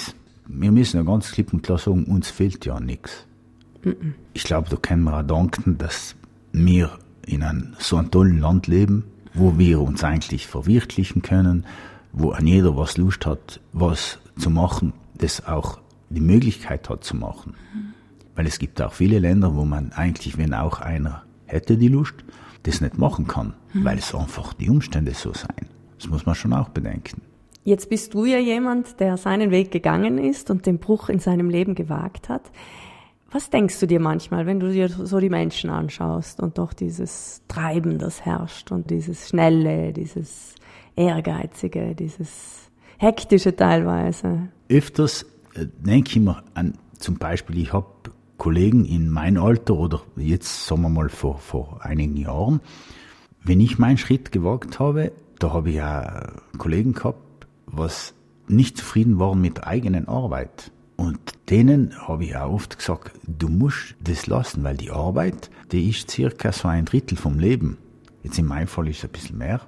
wir müssen ja ganz klipp und klar sagen, uns fehlt ja nichts. Mhm. Ich glaube, da können wir auch danken, dass wir in einem so einem tollen Land leben, wo wir uns eigentlich verwirklichen können, wo an jeder was Lust hat, was zu machen, das auch die Möglichkeit hat zu machen. Mhm. Weil es gibt auch viele Länder, wo man eigentlich, wenn auch einer hätte die Lust, das nicht machen kann, mhm. weil es einfach die Umstände so sind. Das muss man schon auch bedenken. Jetzt bist du ja jemand, der seinen Weg gegangen ist und den Bruch in seinem Leben gewagt hat. Was denkst du dir manchmal, wenn du dir so die Menschen anschaust und doch dieses Treiben, das herrscht und dieses Schnelle, dieses Ehrgeizige, dieses Hektische teilweise? Öfters äh, denke ich mir an, zum Beispiel, ich habe Kollegen in meinem Alter oder jetzt, sagen wir mal, vor, vor einigen Jahren, wenn ich meinen Schritt gewagt habe, da habe ich ja Kollegen gehabt, was nicht zufrieden waren mit der eigenen Arbeit. Und denen habe ich auch oft gesagt, du musst das lassen, weil die Arbeit, die ist circa so ein Drittel vom Leben. Jetzt in meinem Fall ist es ein bisschen mehr.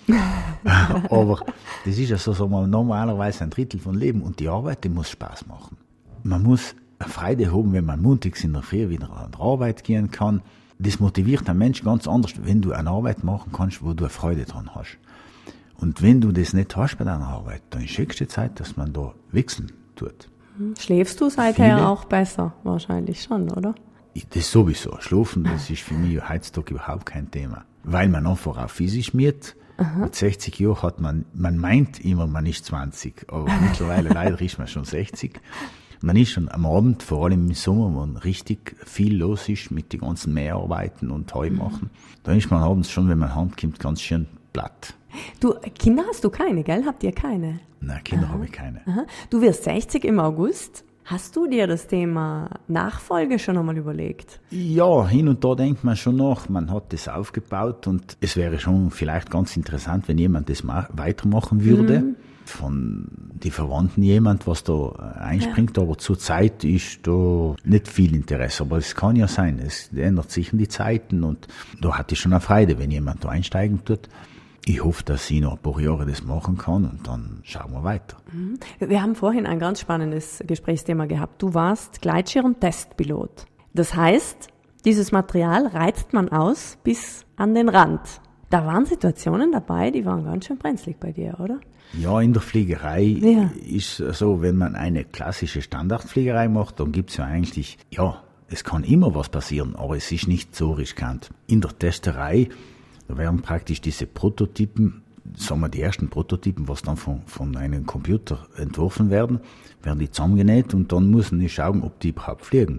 Aber das ist ja so, sagen wir, normalerweise ein Drittel vom Leben. Und die Arbeit, die muss Spaß machen. Man muss eine Freude haben, wenn man montags in der Früh wieder an die Arbeit gehen kann. Das motiviert einen Menschen ganz anders, wenn du eine Arbeit machen kannst, wo du eine Freude dran hast. Und wenn du das nicht hast bei deiner Arbeit, dann ist es höchste Zeit, dass man da wechseln tut. Schläfst du seither Viele, auch besser? Wahrscheinlich schon, oder? Das sowieso. Schlafen, das ist für mich heutzutage überhaupt kein Thema. Weil man einfach auch physisch wird. Aha. Mit sechzig Jahren hat man, man meint immer, man ist zwanzig. Aber mittlerweile leider ist man schon sechzig. Man ist schon am Abend, vor allem im Sommer, wo richtig viel los ist mit den ganzen Mehrarbeiten und Heu machen. Mhm. Da ist man abends schon, wenn man heimkommt, ganz schön platt. Du, Kinder hast du keine, gell? Habt ihr keine? Nein, Kinder habe ich keine. Aha. Du wirst sechzig im August. Hast du dir das Thema Nachfolge schon einmal überlegt? Ja, hin und da denkt man schon nach. Man hat das aufgebaut und es wäre schon vielleicht ganz interessant, wenn jemand das ma- weitermachen würde. Mhm. Von den Verwandten jemand, was da einspringt. Ja. Aber zurzeit ist da nicht viel Interesse. Aber es kann ja sein. Es ändert sich in die Zeiten und da hatte ich schon eine Freude, wenn jemand da einsteigen tut. Ich hoffe, dass ich noch ein paar Jahre das machen kann und dann schauen wir weiter. Wir haben vorhin ein ganz spannendes Gesprächsthema gehabt. Du warst Gleitschirm-Testpilot. Das heißt, dieses Material reizt man aus bis an den Rand. Da waren Situationen dabei, die waren ganz schön brenzlig bei dir, oder? Ja, in der Fliegerei ja. ist so, wenn man eine klassische Standardfliegerei macht, dann gibt's ja eigentlich, ja, es kann immer was passieren, aber es ist nicht so riskant. In der Testerei, da werden praktisch diese Prototypen, sagen wir die ersten Prototypen, was dann von, von einem Computer entworfen werden, werden die zusammengenäht und dann müssen die schauen, ob die überhaupt fliegen.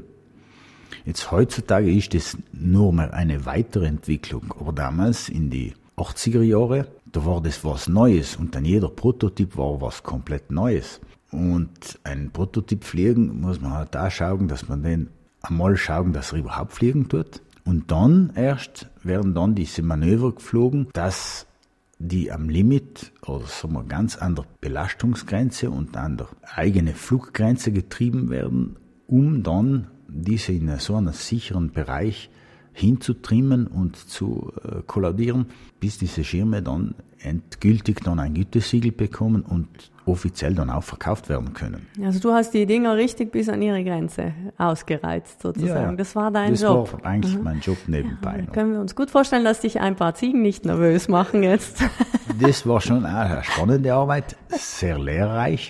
Jetzt heutzutage ist das nur mehr eine weitere Entwicklung, aber damals in die achtziger Jahre, da war das was Neues und dann jeder Prototyp war was komplett Neues. Und ein Prototyp fliegen muss man halt auch schauen, dass man den einmal schauen, dass er überhaupt fliegen tut. Und dann erst werden dann diese Manöver geflogen, dass die am Limit oder sagen wir ganz an der Belastungsgrenze und an der eigenen Fluggrenze getrieben werden, um dann diese in so einem sicheren Bereich hinzutrimmen und zu äh, kolladieren, bis diese Schirme dann endgültig dann ein Gütesiegel bekommen und offiziell dann auch verkauft werden können. Also du hast die Dinger richtig bis an ihre Grenze ausgereizt sozusagen. Ja, das war dein das Job. Das war eigentlich mhm. mein Job nebenbei. Ja, können wir uns gut vorstellen, dass dich ein paar Ziegen nicht nervös machen jetzt. Das war schon eine spannende Arbeit, sehr lehrreich,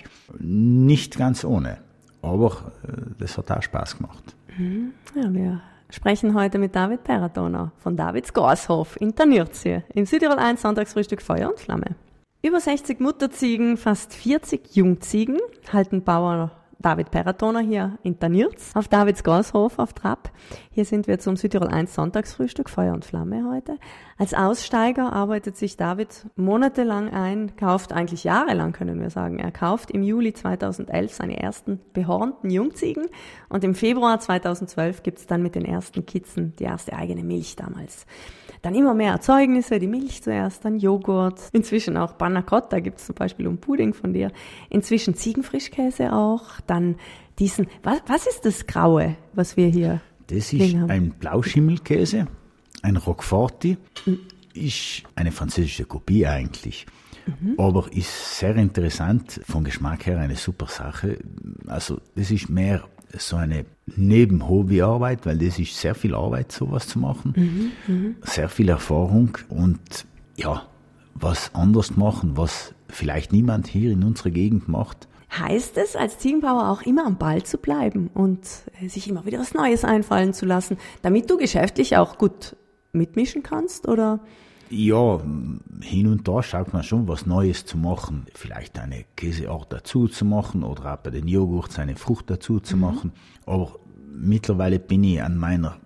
nicht ganz ohne, aber das hat auch Spaß gemacht. Mhm. Ja, wir sprechen heute mit David Peratoner von Davids Gashof in Tannürzie im Südtirol eins Sonntagsfrühstück Feuer und Flamme. Über sechzig Mutterziegen, fast vierzig Jungziegen halten Bauer David Peratoner hier in Tannürz auf Davids Gashof auf Trapp. Hier sind wir zum Südtirol eins Sonntagsfrühstück Feuer und Flamme heute. Als Aussteiger arbeitet sich David monatelang ein, kauft eigentlich jahrelang, können wir sagen. Er kauft im Juli zweitausendelf seine ersten behornten Jungziegen und im Februar zweitausendzwölf gibt's dann mit den ersten Kitzen die erste eigene Milch damals. Dann immer mehr Erzeugnisse, die Milch zuerst, dann Joghurt, inzwischen auch Panna Cotta gibt's zum Beispiel und Pudding von dir, inzwischen Ziegenfrischkäse auch, dann diesen, was, was ist das Graue, was wir hier Das ist haben? Ein Blauschimmelkäse, ein Roquefort, mhm. ist eine französische Kopie eigentlich Mhm. Aber ist sehr interessant, vom Geschmack her eine super Sache. Also das ist mehr so eine Neben-Hobbyarbeit, weil das ist sehr viel Arbeit, sowas zu machen. Mhm. Mhm. Sehr viel Erfahrung und ja, was anders machen, was vielleicht niemand hier in unserer Gegend macht. Heißt es, als Ziegenbauer auch immer am Ball zu bleiben und sich immer wieder was Neues einfallen zu lassen, damit du geschäftlich auch gut mitmischen kannst, oder? Ja, hin und da schaut man schon, was Neues zu machen. Vielleicht eine Käseart dazu zu machen oder auch bei den Joghurts eine Frucht dazu zu mhm. machen. Aber mittlerweile bin ich an meiner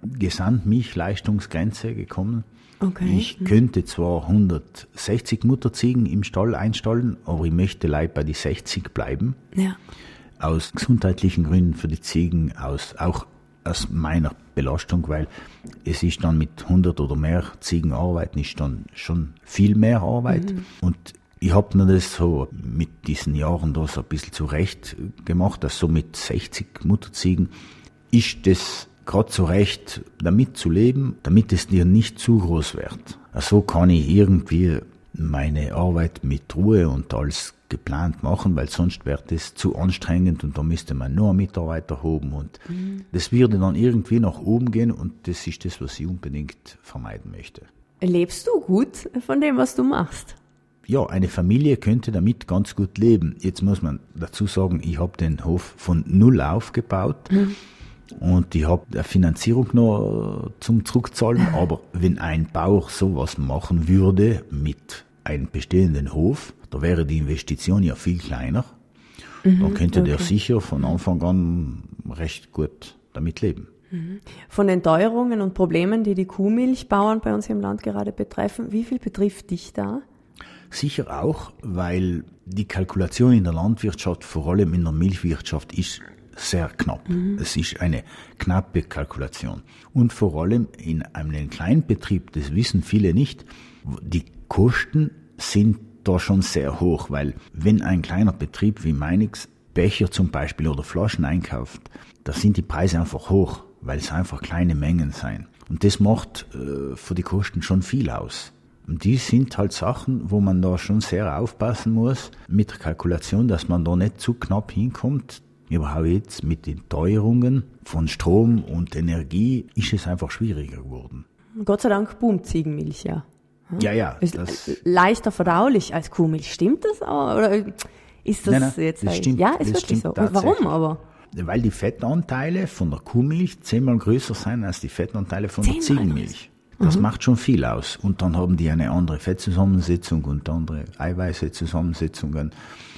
Gesamtmilchleistungsgrenze gekommen. Okay. Ich mhm. könnte zwar hundertsechzig Mutterziegen im Stall einstallen, aber ich möchte leider bei die sechzig bleiben. Ja. Aus gesundheitlichen Gründen für die Ziegen, aus, auch aus meiner Belastung, weil es ist dann mit hundert oder mehr Ziegen arbeiten, ist dann schon viel mehr Arbeit. Mhm. Und ich habe mir das so mit diesen Jahren da so ein bisschen zurecht gemacht, dass so mit sechzig Mutterziegen ist das gerade so recht, damit zu leben, damit es dir nicht zu groß wird. So kann ich irgendwie meine Arbeit mit Ruhe und alles geplant machen, weil sonst wird es zu anstrengend und da müsste man nur einen Mitarbeiter haben und mhm. das würde dann irgendwie nach oben gehen und das ist das, was ich unbedingt vermeiden möchte. Lebst du gut von dem, was du machst? Ja, eine Familie könnte damit ganz gut leben. Jetzt muss man dazu sagen, ich habe den Hof von null aufgebaut. Mhm. Und ich habe eine Finanzierung noch zum Zurückzahlen, aber wenn ein Bauer sowas machen würde mit einem bestehenden Hof, da wäre die Investition ja viel kleiner. Mhm, dann könnte okay. der sicher von Anfang an recht gut damit leben. Mhm. Von den Teuerungen und Problemen, die die Kuhmilchbauern bei uns im Land gerade betreffen, wie viel betrifft dich da? Sicher auch, weil die Kalkulation in der Landwirtschaft, vor allem in der Milchwirtschaft, ist sehr knapp. Mhm. Es ist eine knappe Kalkulation. Und vor allem in einem Kleinbetrieb, das wissen viele nicht, die Kosten sind da schon sehr hoch, weil wenn ein kleiner Betrieb wie meinigs Becher zum Beispiel oder Flaschen einkauft, da sind die Preise einfach hoch, weil es einfach kleine Mengen sind. Und das macht äh, für die Kosten schon viel aus. Und die sind halt Sachen, wo man da schon sehr aufpassen muss mit der Kalkulation, dass man da nicht zu knapp hinkommt. Überhaupt jetzt mit den Teuerungen von Strom und Energie ist es einfach schwieriger geworden. Gott sei Dank boomt Ziegenmilch, ja. Hm? Ja, ja. Ist das leichter verdaulich als Kuhmilch. Stimmt das auch? Oder ist das, nein, nein, jetzt? Das stimmt, ja, ist das wirklich so. Und warum aber? Weil die Fettanteile von der Kuhmilch zehnmal größer sind als die Fettanteile von zehnmal der Ziegenmilch. Das mhm. macht schon viel aus. Und dann haben die eine andere Fettzusammensetzung und andere Eiweißzusammensetzungen.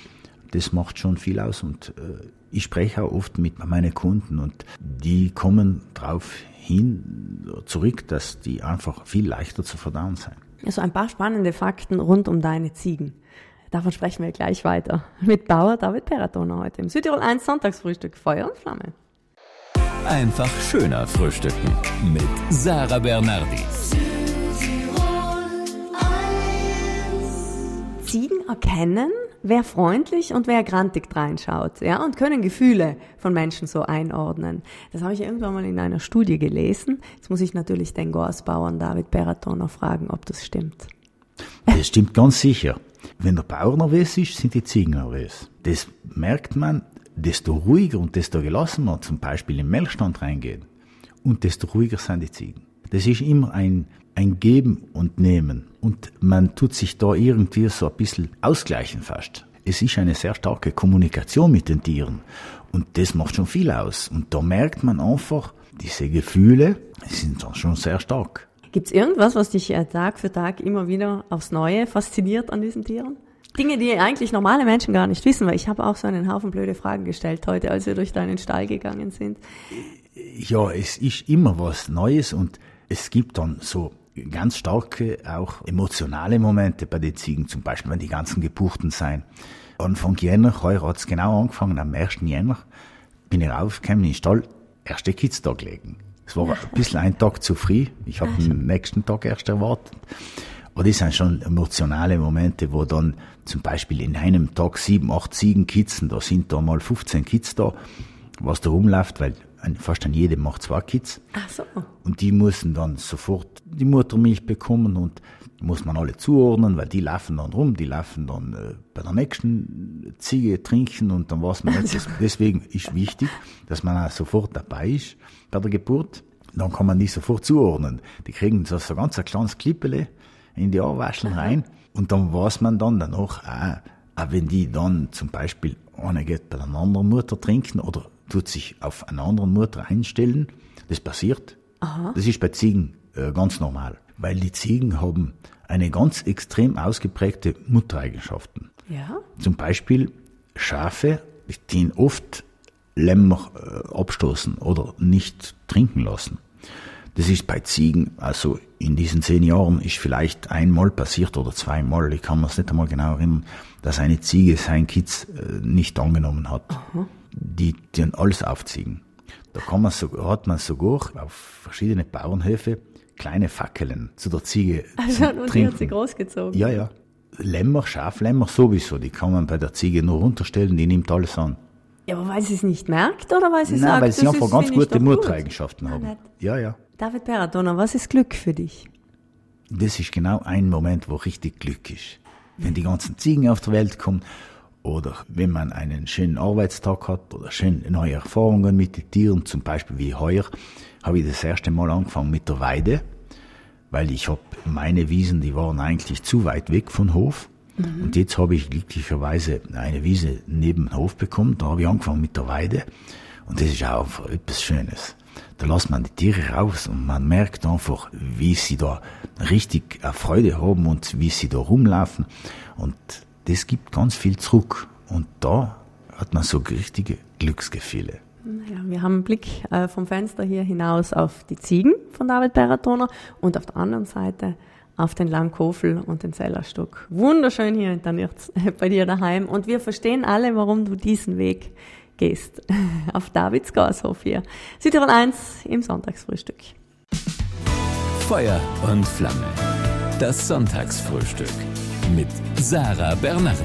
Das macht schon viel aus. Und äh, ich spreche auch oft mit meinen Kunden und die kommen darauf hin, zurück, dass die einfach viel leichter zu verdauen sind. Also ein paar spannende Fakten rund um deine Ziegen. Davon sprechen wir gleich weiter. Mit Bauer David Peratoner heute im Südtirol eins Sonntagsfrühstück Feuer und Flamme. Einfach schöner frühstücken mit Sarah Bernardi. Ziegen erkennen, wer freundlich und wer grantig reinschaut, ja, und können Gefühle von Menschen so einordnen. Das habe ich irgendwann mal in einer Studie gelesen. Jetzt muss ich natürlich den Gorsbauern David Peratoner fragen, ob das stimmt. Das stimmt ganz sicher. Wenn der Bauer nervös ist, sind die Ziegen nervös. Das merkt man, desto ruhiger und desto gelassener zum Beispiel im Melkstand reingehen und desto ruhiger sind die Ziegen. Das ist immer ein, ein Geben und Nehmen und man tut sich da irgendwie so ein bisschen ausgleichen fast. Es ist eine sehr starke Kommunikation mit den Tieren und das macht schon viel aus und da merkt man einfach, diese Gefühle sind dann schon sehr stark. Gibt es irgendwas, was dich Tag für Tag immer wieder aufs Neue fasziniert an diesen Tieren? Dinge, die eigentlich normale Menschen gar nicht wissen, weil ich habe auch so einen Haufen blöde Fragen gestellt heute, als wir durch deinen Stall gegangen sind. Ja, es ist immer was Neues und es gibt dann so ganz starke, auch emotionale Momente bei den Ziegen, zum Beispiel, wenn die ganzen Gebuchten sein. Anfang Jänner, heuer hat es genau angefangen, am ersten Jänner bin ich raufgekommen in den Stall, erste Kitztag legen. Es war ein bisschen ein Tag zu früh, ich habe den nächsten Tag erst erwartet. Aber das sind schon emotionale Momente, wo dann zum Beispiel in einem Tag sieben, acht Ziegen kitzen, da sind da mal fünfzehn Kids da, was da rumläuft, weil fast an jedem macht zwei Kids. Ach so. Und die müssen dann sofort die Muttermilch bekommen und muss man alle zuordnen, weil die laufen dann rum, die laufen dann äh, bei der nächsten Ziege trinken und dann weiß man nicht. Deswegen ist wichtig, dass man auch sofort dabei ist bei der Geburt. Dann kann man die sofort zuordnen. Die kriegen so, so ganz ein kleines Klippele in die Ohrwascheln rein und dann weiß man dann danach auch, auch wenn die dann zum Beispiel eine geht bei einer anderen Mutter trinken oder tut sich auf einer anderen Mutter einstellen, das passiert. Aha. Das ist bei Ziegen äh, ganz normal, weil die Ziegen haben eine ganz extrem ausgeprägte Muttereigenschaften. Ja. Zum Beispiel Schafe, die oft Lämmer äh, abstoßen oder nicht trinken lassen. Das ist bei Ziegen, also in diesen zehn Jahren ist vielleicht einmal passiert oder zweimal, ich kann mir das nicht einmal genau erinnern, dass eine Ziege sein Kitz äh, nicht angenommen hat. Aha. Die, die alles aufziehen. Da kann man so, hat man sogar auf verschiedene Bauernhöfe kleine Fackeln zu der Ziege also, zum und Trinken. Die hat sie großgezogen? Ja, ja. Lämmer, Schaflämmer sowieso, die kann man bei der Ziege nur runterstellen, die nimmt alles an. Ja, aber weil sie es nicht merkt oder weil sie Nein, sagt, weil sie das einfach ist, ganz gute gut. Muttereigenschaften haben. Nein, ja, ja. David Peratoner, was ist Glück für dich? Das ist genau ein Moment, wo richtig Glück ist. Wenn die ganzen Ziegen auf der Welt kommen oder wenn man einen schönen Arbeitstag hat oder schöne neue Erfahrungen mit den Tieren, zum Beispiel wie heuer, habe ich das erste Mal angefangen mit der Weide, weil ich habe meine Wiesen, die waren eigentlich zu weit weg von Hof. Mhm. Und jetzt habe ich glücklicherweise eine Wiese neben dem Hof bekommen, da habe ich angefangen mit der Weide und das ist auch etwas Schönes. Da lässt man die Tiere raus und man merkt einfach, wie sie da richtig Freude haben und wie sie da rumlaufen und das gibt ganz viel zurück und da hat man so richtige Glücksgefühle. Ja, wir haben einen Blick äh, vom Fenster hier hinaus auf die Ziegen von David Peratoner und auf der anderen Seite auf den Lammkofel und den Zellerstock. Wunderschön hier in der Nirz, bei dir daheim und wir verstehen alle, warum du diesen Weg gehst. Auf Davids Gashof hier. Südtirol eins im Sonntagsfrühstück. Feuer und Flamme. Das Sonntagsfrühstück mit Sarah Bernardi.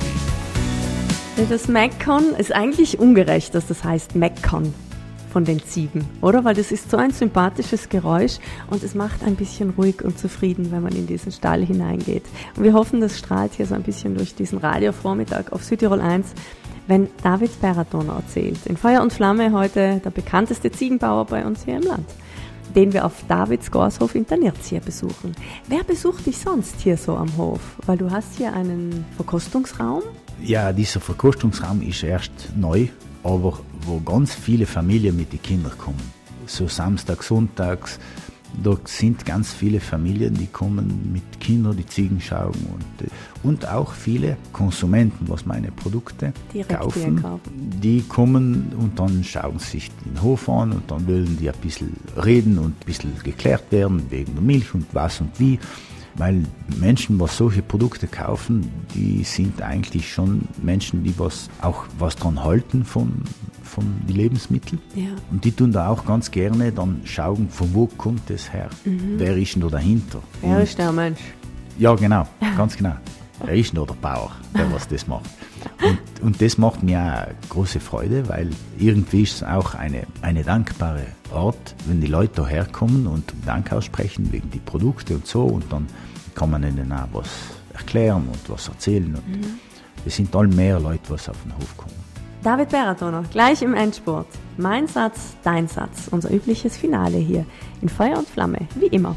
Das Meckern ist eigentlich ungerecht, dass das heißt Meckern von den Ziegen, oder? Weil das ist so ein sympathisches Geräusch und es macht ein bisschen ruhig und zufrieden, wenn man in diesen Stall hineingeht. Und wir hoffen, das strahlt hier so ein bisschen durch diesen Radiovormittag auf Südtirol eins, wenn David Peratoner erzählt. In Feuer und Flamme heute der bekannteste Ziegenbauer bei uns hier im Land, den wir auf Davids Gashof in der Nirz hier besuchen. Wer besucht dich sonst hier so am Hof? Weil du hast hier einen Verkostungsraum. Ja, dieser Verkostungsraum ist erst neu, aber wo ganz viele Familien mit den Kindern kommen. So Samstag, Sonntags, da sind ganz viele Familien, die kommen mit Kindern, die Ziegen schauen und, und auch viele Konsumenten, was meine Produkte Direkt kaufen, kaufen, die kommen und dann schauen sich den Hof an und dann wollen die ein bisschen reden und ein bisschen geklärt werden wegen der Milch und was und wie. Weil Menschen, was solche Produkte kaufen, die sind eigentlich schon Menschen, die was auch was dran halten von, von den Lebensmitteln. Ja. Und die tun da auch ganz gerne dann schauen, von wo kommt das her? Mhm. Wer ist denn da dahinter? Wer ist der Mensch? Ja, genau, ganz genau. Wer ist denn da der Bauer, der was das macht? Und, und das macht mir auch große Freude, weil irgendwie ist es auch eine, eine dankbare Art, wenn die Leute da herkommen und Dank aussprechen wegen die Produkte und so und dann kann man ihnen auch was erklären und was erzählen und mhm. es sind all mehr Leute, was auf den Hof kommen. David Peratoner, gleich im Endspurt. Mein Satz, dein Satz, unser übliches Finale hier in Feuer und Flamme, wie immer.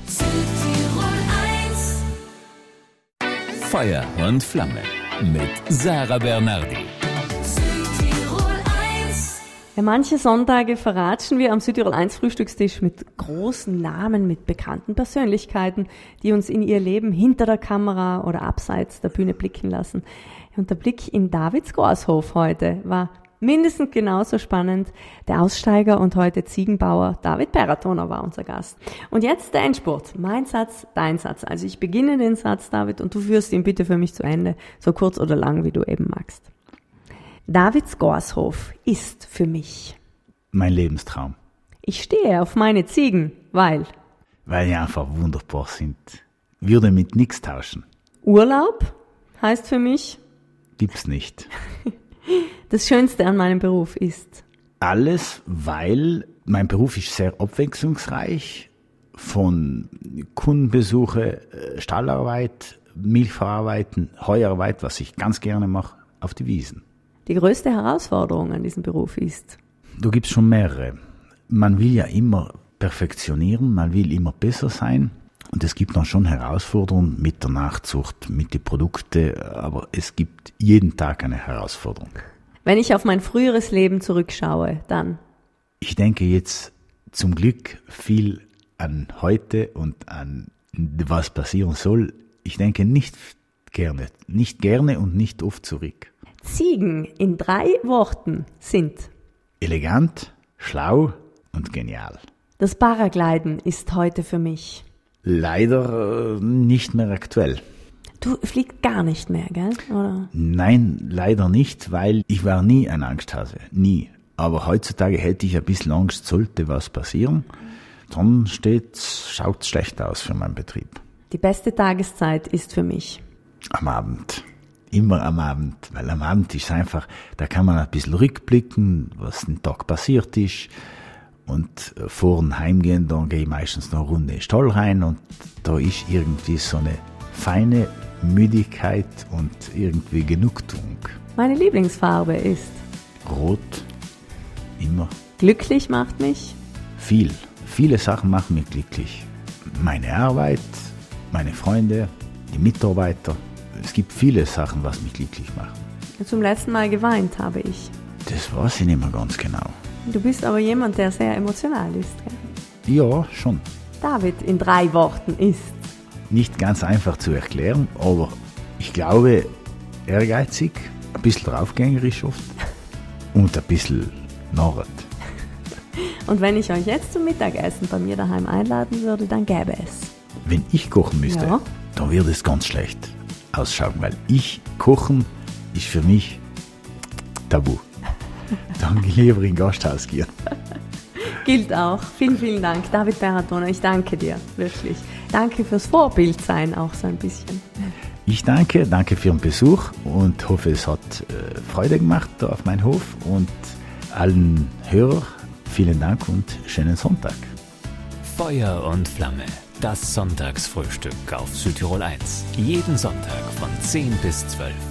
Feuer und Flamme mit Sarah Bernardi. Ja, manche Sonntage verratschen wir am Südtirol eins Frühstückstisch mit großen Namen, mit bekannten Persönlichkeiten, die uns in ihr Leben hinter der Kamera oder abseits der Bühne blicken lassen. Und der Blick in Davids Gashof heute war mindestens genauso spannend. Der Aussteiger und heute Ziegenbauer David Peratoner war unser Gast. Und jetzt der Endspurt. Mein Satz, dein Satz. Also ich beginne den Satz, David, und du führst ihn bitte für mich zu Ende, so kurz oder lang, wie du eben magst. Davids Gashof ist für mich mein Lebenstraum. Ich stehe auf meine Ziegen, weil? Weil die einfach wunderbar sind. Würde mit nichts tauschen. Urlaub heißt für mich? Gibt's nicht. Das Schönste an meinem Beruf ist? Alles, weil mein Beruf ist sehr abwechslungsreich. von Kundenbesuche, Stallarbeit, Milchverarbeiten, Heuarbeit, was ich ganz gerne mache, auf die Wiesen. Die größte Herausforderung an diesem Beruf ist? Da gibt es schon mehrere. Man will ja immer perfektionieren, man will immer besser sein. Und es gibt dann schon Herausforderungen mit der Nachzucht, mit den Produkten, aber es gibt jeden Tag eine Herausforderung. Wenn ich auf mein früheres Leben zurückschaue, dann? Ich denke jetzt zum Glück viel an heute und an was passieren soll. Ich denke nicht gerne, nicht gerne und nicht oft zurück. Ziegen in drei Worten sind? Elegant, schlau und genial. Das Paragliden ist heute für mich? Leider äh, nicht mehr aktuell. Du fliegst gar nicht mehr, gell? Oder? Nein, leider nicht, weil ich war nie ein Angsthase, nie. Aber heutzutage hätte ich ein bisschen Angst, sollte was passieren. Dann schaut es schlecht aus für meinen Betrieb. Die beste Tageszeit ist für mich? Am Abend. Immer am Abend. Weil am Abend ist es einfach, da kann man ein bisschen rückblicken, was den Tag passiert ist. Und vor dem Heimgehen, dann gehe ich meistens noch eine Runde in den Stall rein und da ist irgendwie so eine feine Müdigkeit und irgendwie Genugtuung. Meine Lieblingsfarbe ist? Rot. Immer. Glücklich macht mich? Viel. Viele Sachen machen mich glücklich. Meine Arbeit, meine Freunde, die Mitarbeiter. Es gibt viele Sachen, was mich glücklich machen. Zum letzten Mal geweint habe ich. Das weiß ich nicht mehr ganz genau. Du bist aber jemand, der sehr emotional ist, gell? Ja, schon. David in drei Worten ist? Nicht ganz einfach zu erklären, aber ich glaube ehrgeizig, ein bisschen draufgängerisch oft und ein bisschen narret. Und wenn ich euch jetzt zum Mittagessen bei mir daheim einladen würde, dann gäbe es? Wenn ich kochen müsste, ja. dann würde es ganz schlecht ausschauen, weil ich kochen ist für mich tabu. Dann lieber in Gasthaus gehen. Gilt auch. Vielen, vielen Dank, David Beratoner. Ich danke dir, wirklich. Danke fürs Vorbild sein, auch so ein bisschen. Ich danke, danke für den Besuch und hoffe, es hat äh, Freude gemacht da auf meinem Hof. Und allen Hörern vielen Dank und schönen Sonntag. Feuer und Flamme, das Sonntagsfrühstück auf Südtirol eins. Jeden Sonntag von zehn bis zwölf.